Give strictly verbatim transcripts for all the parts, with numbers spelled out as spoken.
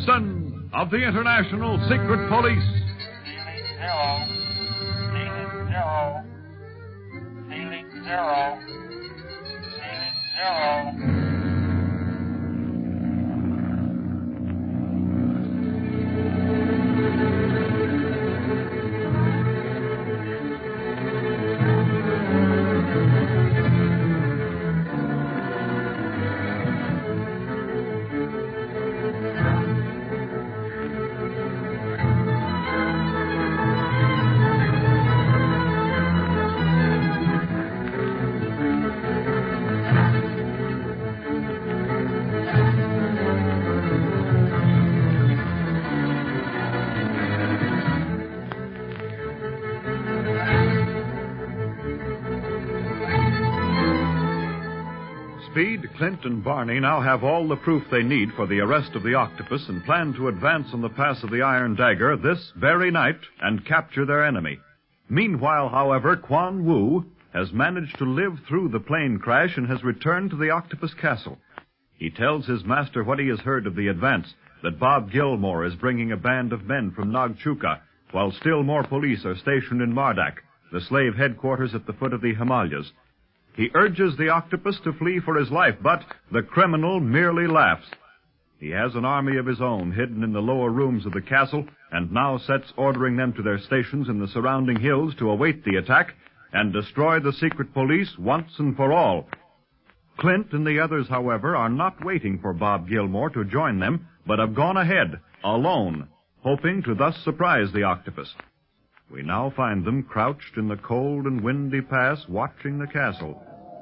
Wilson of the International Secret Police. Zero. Ceiling zero. Ceiling zero. Ceiling zero. Speed, Clint, and Barney now have all the proof they need for the arrest of the octopus and plan to advance on the pass of the Iron Dagger this very night and capture their enemy. Meanwhile, however, Quan Wu has managed to live through the plane crash and has returned to the octopus castle. He tells his master what he has heard of the advance, that Bob Gilmore is bringing a band of men from Nagchuka, while still more police are stationed in Mardak, the slave headquarters at the foot of the Himalayas. He urges the octopus to flee for his life, but the criminal merely laughs. He has an army of his own hidden in the lower rooms of the castle and now sets ordering them to their stations in the surrounding hills to await the attack and destroy the secret police once and for all. Clint and the others, however, are not waiting for Bob Gilmore to join them, but have gone ahead, alone, hoping to thus surprise the octopus. We now find them crouched in the cold and windy pass, watching the castle.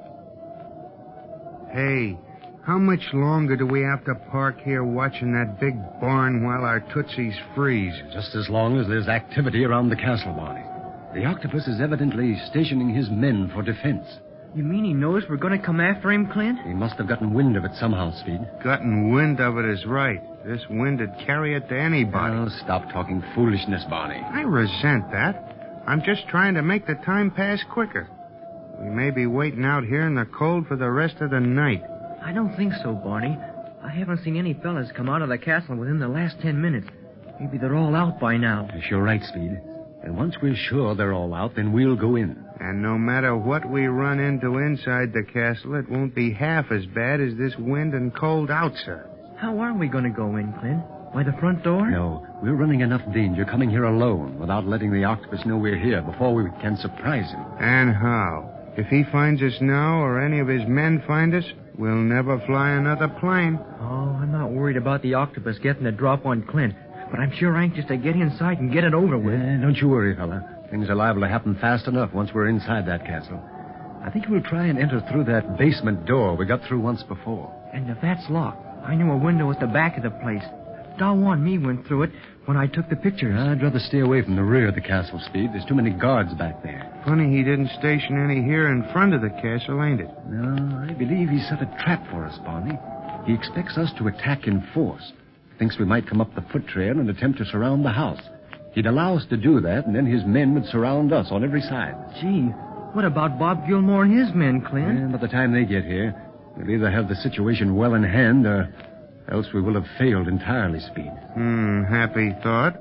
Hey, how much longer do we have to park here watching that big barn while our tootsies freeze? Just as long as there's activity around the castle, Barney. The octopus is evidently stationing his men for defense. You mean he knows we're going to come after him, Clint? He must have gotten wind of it somehow, Speed. Gotten wind of it is right. This wind would carry it to anybody. Oh, stop talking foolishness, Barney. I resent that. I'm just trying to make the time pass quicker. We may be waiting out here in the cold for the rest of the night. I don't think so, Barney. I haven't seen any fellas come out of the castle within the last ten minutes. Maybe they're all out by now. Yes, you're right, Speed. And once we're sure they're all out, then we'll go in. And no matter what we run into inside the castle, it won't be half as bad as this wind and cold outside. How are we going to go in, Clint? By the front door? No, we're running enough danger coming here alone without letting the octopus know we're here before we can surprise him. And how? If he finds us now or any of his men find us, we'll never fly another plane. Oh, I'm not worried about the octopus getting a drop on Clint, but I'm sure anxious to get inside and get it over with. Eh, don't you worry, fella. Things are liable to happen fast enough once we're inside that castle. I think we'll try and enter through that basement door we got through once before. And if that's locked, I know a window at the back of the place. Dawa and me went through it when I took the pictures. I'd rather stay away from the rear of the castle, Speed. There's too many guards back there. Funny he didn't station any here in front of the castle, ain't it? No, I believe he set a trap for us, Barney. He expects us to attack in force. Thinks we might come up the foot trail and attempt to surround the house. He'd allow us to do that, and then his men would surround us on every side. Gee, what about Bob Gilmore and his men, Clint? And by the time they get here, we'll either have the situation well in hand, or else we will have failed entirely, Speed. Hmm, happy thought.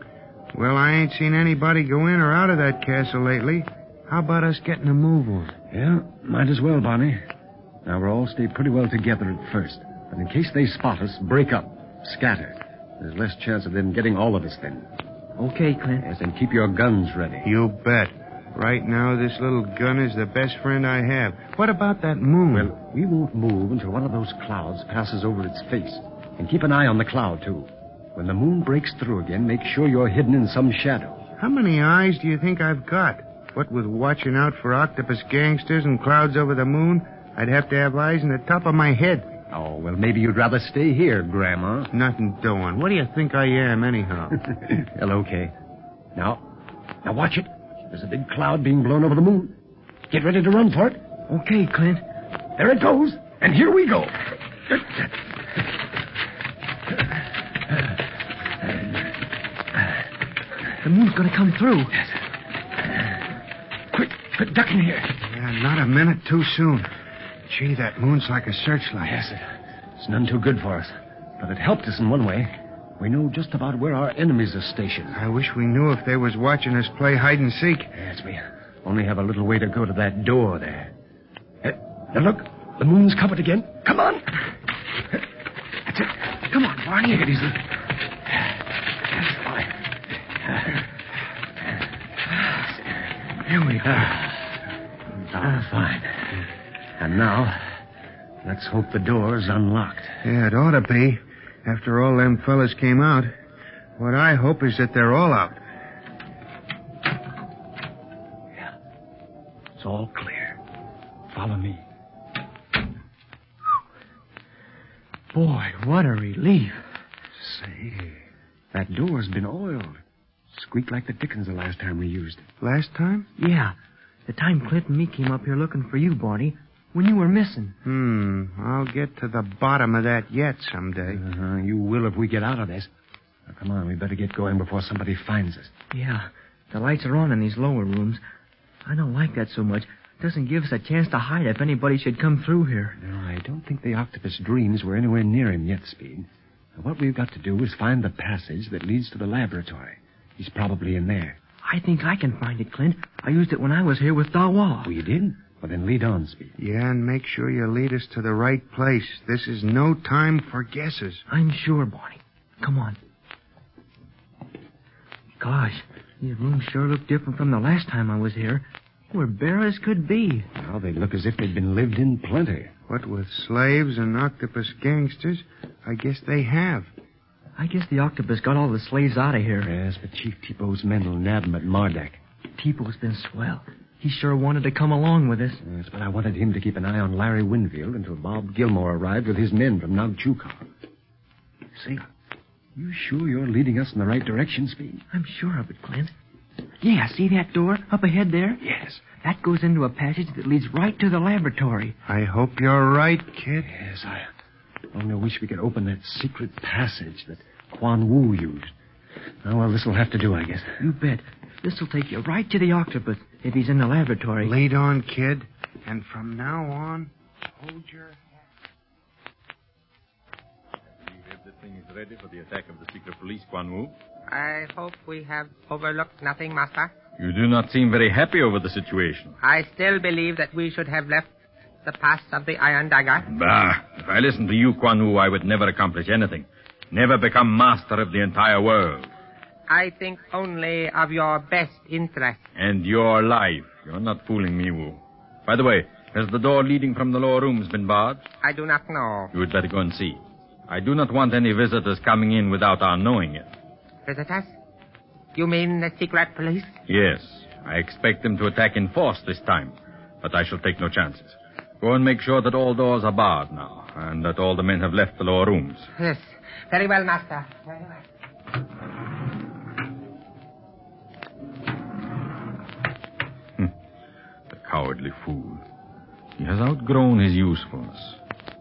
Well, I ain't seen anybody go in or out of that castle lately. How about us getting a move on? Yeah, might as well, Barney. Now, we'll all stay pretty well together at first. But in case they spot us, break up, scatter. There's less chance of them getting all of us then. Okay, Clint. Yes, and keep your guns ready. You bet. Right now, this little gun is the best friend I have. What about that moon? Well, we won't move until one of those clouds passes over its face. And keep an eye on the cloud, too. When the moon breaks through again, make sure you're hidden in some shadow. How many eyes do you think I've got? What with watching out for octopus gangsters and clouds over the moon, I'd have to have eyes in the top of my head. Oh, well, maybe you'd rather stay here, Grandma. Nothing doing. What do you think I am, anyhow? Well, okay. Now, now watch it. There's a big cloud being blown over the moon. Get ready to run for it. Okay, Clint. There it goes. And here we go. The moon's going to come through. Quick, quick, duck in here. Yeah, not a minute too soon. Gee, that moon's like a searchlight. Yes, it, it's none too good for us. But it helped us in one way. We know just about where our enemies are stationed. I wish we knew if they was watching us play hide and seek. Yes, we only have a little way to go to that door there. Uh, now look, the moon's covered again. Come on. That's it. Come on, Barney. Take it easy. That's fine. Here we are. Ah, fine. And now, let's hope the door's unlocked. Yeah, it ought to be. After all them fellas came out. What I hope is that they're all out. Yeah. It's all clear. Follow me. Boy, what a relief. Say, that door's been oiled. Squeaked like the dickens the last time we used it. Last time? Yeah. The time Clint and me came up here looking for you, Barney, when you were missing. Hmm. I'll get to the bottom of that yet someday. Uh-huh. You will if we get out of this. Now, come on, we better get going before somebody finds us. Yeah. The lights are on in these lower rooms. I don't like that so much. It doesn't give us a chance to hide if anybody should come through here. No, I don't think the octopus dreams we're anywhere near him yet, Speed. Now, what we've got to do is find the passage that leads to the laboratory. He's probably in there. I think I can find it, Clint. I used it when I was here with Dawa. Oh, you did? Well, then lead on, Speed. Yeah, and make sure you lead us to the right place. This is no time for guesses. I'm sure, Barney. Come on. Gosh, these rooms sure look different from the last time I was here. We're bare as could be. Well, they look as if they'd been lived in plenty. What with slaves and octopus gangsters, I guess they have. I guess the octopus got all the slaves out of here. Yes, but Chief Tipo men will nab them at Marduk. Tipo's been swell. He sure wanted to come along with us. Yes, but I wanted him to keep an eye on Larry Winfield until Bob Gilmore arrived with his men from Nagchukar. See, you sure you're leading us in the right direction, Speed? I'm sure of it, Clint. Yeah, see that door up ahead there? Yes. That goes into a passage that leads right to the laboratory. I hope you're right, kid. Yes, I only wish we could open that secret passage that Quan Wu used. Oh, well, this'll have to do, I guess. You bet. This'll take you right to the octopus if he's in the laboratory. Lead on, kid. And from now on, hold your hand. Everything is ready for the attack of the secret police, Quan Wu. I hope we have overlooked nothing, Master. You do not seem very happy over the situation. I still believe that we should have left the pass of the Iron Dagger. Bah! If I listened to you, Quan Wu, I would never accomplish anything. Never become master of the entire world. I think only of your best interest. And your life. You're not fooling me, Wu. By the way, has the door leading from the lower rooms been barred? I do not know. You had better go and see. I do not want any visitors coming in without our knowing it. Visitors? You mean the secret police? Yes. I expect them to attack in force this time, but I shall take no chances. Go and make sure that all doors are barred now, and that all the men have left the lower rooms. Yes. Very well, Master. Very well. The cowardly fool. He has outgrown his usefulness.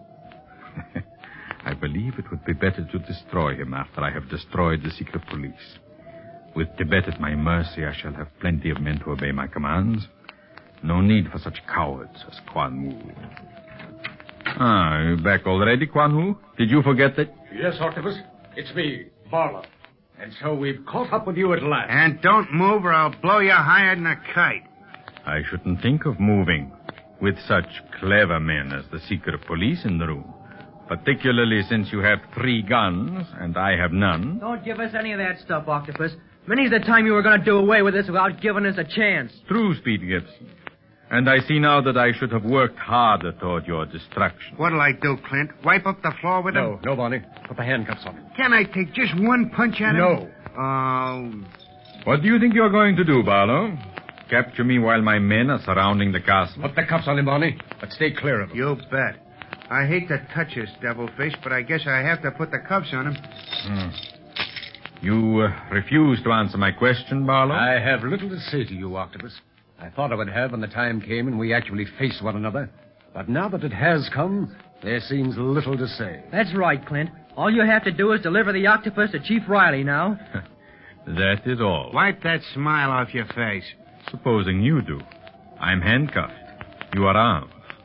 I believe it would be better to destroy him after I have destroyed the secret police. With Tibet at my mercy, I shall have plenty of men to obey my commands. No need for such cowards as Quan Wu. Ah, are you back already, Quan Wu? Did you forget that? Yes, Octopus. It's me, Barlow. And so we've caught up with you at last. And don't move or I'll blow you higher than a kite. I shouldn't think of moving with such clever men as the secret police in the room. Particularly since you have three guns and I have none. Don't give us any of that stuff, Octopus. Many's the time you were going to do away with us without giving us a chance. True, Speed Gibson. And I see now that I should have worked harder toward your destruction. What'll I do, Clint? Wipe up the floor with No, him? no, Barney. Put the handcuffs on him. Can I take just one punch at him? No. Oh, What do you think you're going to do, Barlow? Capture me while my men are surrounding the castle? Put the cuffs on him, Barney. But stay clear of him. you bet. I hate to touch this devilfish, but I guess I have to put the cuffs on him. Hmm. You uh, refuse to answer my question, Barlow? I have little to say to you, Octopus. I thought I would have when the time came and we actually faced one another. But now that it has come, there seems little to say. That's right, Clint. All you have to do is deliver the octopus to Chief Riley now. That is all. Wipe that smile off your face. Supposing you do. I'm handcuffed. You are armed.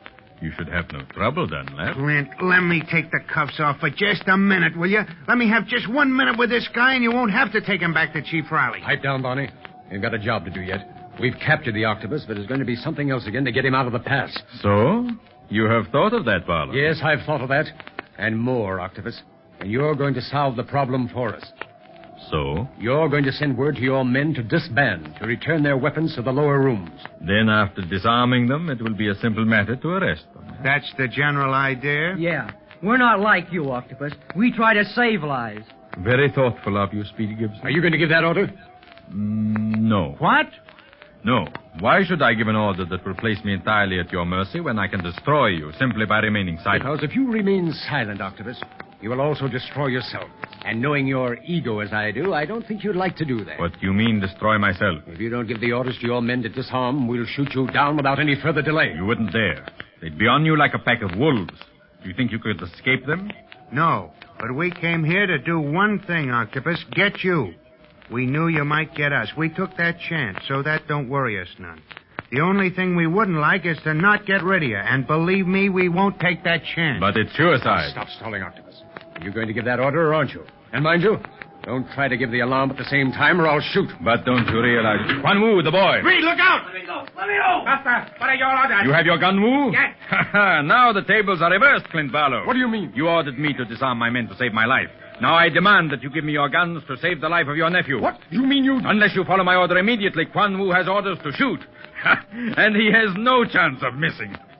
You should have no trouble, Dunlap. Clint, let me take the cuffs off for just a minute, will you? Let me have just one minute with this guy, and you won't have to take him back to Chief Riley. Pipe down, Barney. We've got a job to do yet. We've captured the octopus, but there's going to be something else again to get him out of the pass. So? You have thought of that, Barlow? Yes, I've thought of that. And more, Octopus. And you're going to solve the problem for us. So? You're going to send word to your men to disband, to return their weapons to the lower rooms. Then, after disarming them, it will be a simple matter to arrest them. That's the general idea? Yeah. We're not like you, Octopus. We try to save lives. Very thoughtful of you, Speedy Gibson. Are you going to give that order? Mm, no. What? No. Why should I give an order that will place me entirely at your mercy when I can destroy you simply by remaining silent? Because if you remain silent, Octopus, you will also destroy yourself. And knowing your ego as I do, I don't think you'd like to do that. What do you mean, destroy myself? If you don't give the orders to your men to disarm, we'll shoot you down without any further delay. You wouldn't dare. They'd be on you like a pack of wolves. Do you think you could escape them? No, but we came here to do one thing, Octopus, get you. We knew you might get us. We took that chance, so that don't worry us none. The only thing we wouldn't like is to not get rid of you, and believe me, we won't take that chance. But it's suicide. Stop stalling, Octopus. Are you going to give that order, or aren't you? And mind you, don't try to give the alarm at the same time, or I'll shoot. But don't you realize... Quan Wu, the boy. Reed, look out! Let me go! Let me go! Master, what are your orders? You have your gun, Wu? Yes. Now the tables are reversed, Clint Barlow. What do you mean? You ordered me to disarm my men to save my life. Now I demand that you give me your guns to save the life of your nephew. What? You mean you... Unless you follow my order immediately, Quan Wu has orders to shoot. And he has no chance of missing.